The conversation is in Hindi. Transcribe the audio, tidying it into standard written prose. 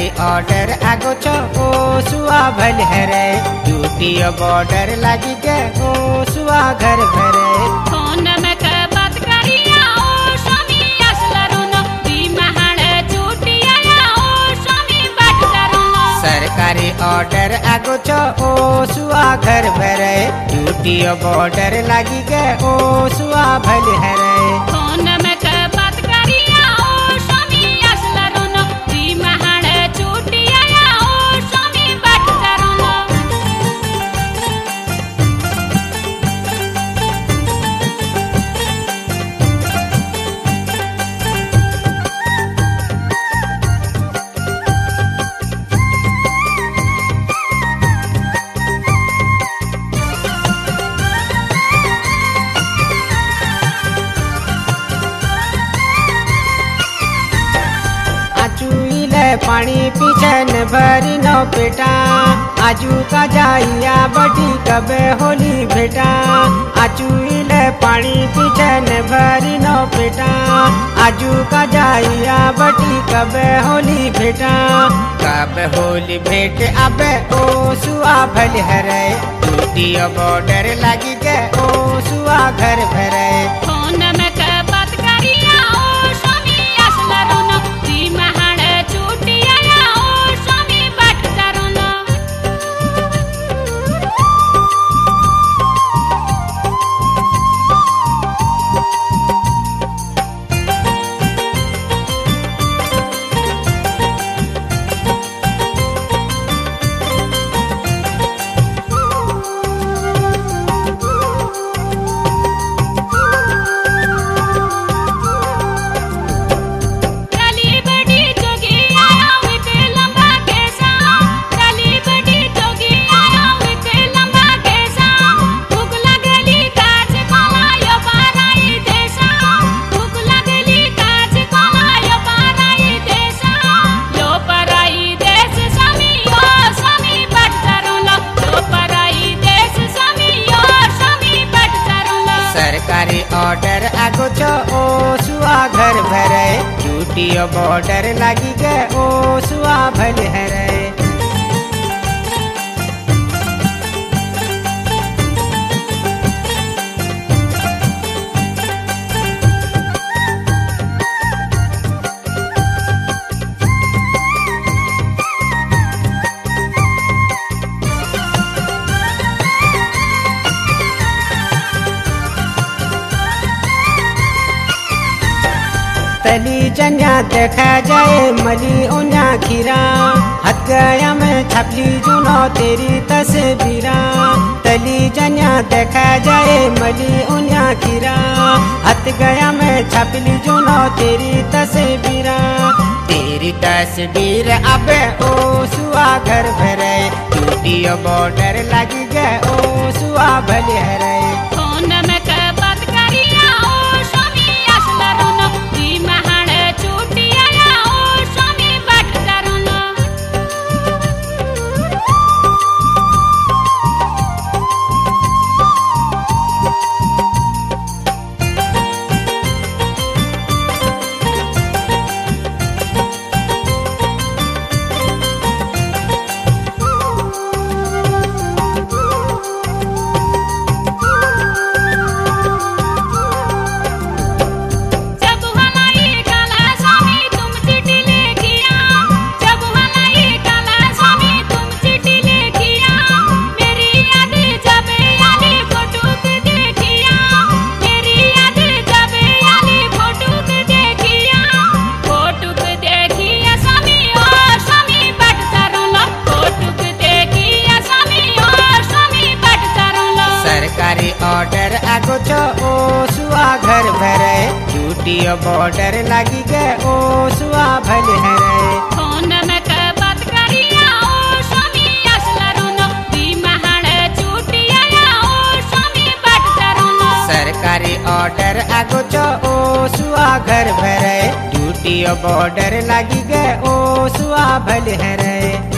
सरकारी ऑर्डर आगो छो ओ सुआ भल हरे ड्यूटी बॉर्डर लागी के ओ सुआ घर भरे फोन में के बात करिया ओ स्वामी असलरुनो बीमाहण छुट्टी आया ओ स्वामी बाट करुनो सरकारी ऑर्डर आगो छो ओ सुआ घर भरे ड्यूटी बॉर्डर लागी के ओ सुआ भल हरे फोन में के बात करिया ओ स्वामी असलरुनो बीमाहण छुट्टी आया ओ स्वामी बाट करुनो पानी पीछन भरी नो पेटा आजू का जाइया बड़ी कबे होली भेटा आचुले पानी पीछन भरी नो पेटा आजू का जाइया बड़ी कबे होली भेटा कब होली भेट अबे ओ सुआ भल हरे ड्यूटी बॉर्डर लगी के ओ सुआ घर भरे फोन में के बात करिया ओ स्वामी असलरुनो बीमाहण छुट्टी आया ओ स्वामी बाट करुनो सरकारी ऑर्डर आगो छो ओ सुआ घर भरे ड्यूटी बॉर्डर लगी के ओ सुआ भल हरे तली जन्या देखा जाए मली ओन्या खीरा हथ गया में छपली जुनो तेरी तस्वीरा तली जन्या देखा जाए मली ओन्या खीरा हथ गया में छपली जुनो तेरी तस्वीरा तेरी तस्वीर अबे ओ सुआ घर भरे ड्यूटी बॉर्डर लगी गए ओ सुआ भल हरे फोन में के बात करिया ओ स्वामी असलरुनो बीमाहण छुट्टी आया ओ स्वामी बाट करुनो ऑर्डर आगो छो ओ सुआ घर भरे ड्यूटी बॉर्डर लगी गए ओ सुआ भल हरे फोन में के बात करिया ओ स्वामी असलरुनो बीमाहण छुट्टी आया ओ स्वामी बाट करुनो सरकारी ऑर्डर आगो छो ओ सुआ घर भरे ड्यूटी बॉर्डर लगी गए ओ सुआ भल हरे।